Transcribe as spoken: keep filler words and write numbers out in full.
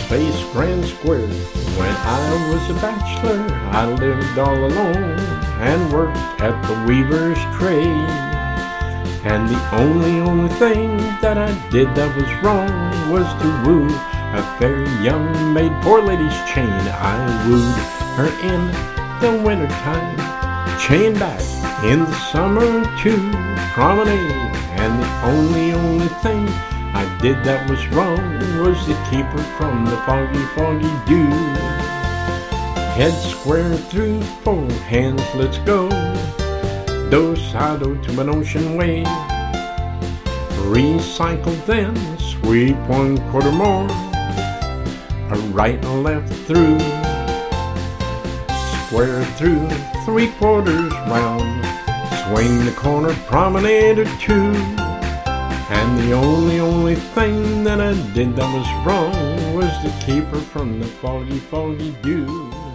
face grand square. When I was a bachelor, I lived all alone and worked at the weaver's trade. And the only, only thing that I did that was wrong was to woo a fair young maid. Poor lady's chain, I wooed her in the wintertime, chained back in the summer to promenade. And the only, only thing I did that was wrong was to keep her from the foggy, foggy dew. Head square through, four hands, let's go. Dos a do to an ocean wave. Recycle then, sweep one quarter more. A right and left through. Square through, three quarters round. Swing the corner, promenade or two. And the only, only thing that I did that was wrong was to keep her from the foggy, foggy dew.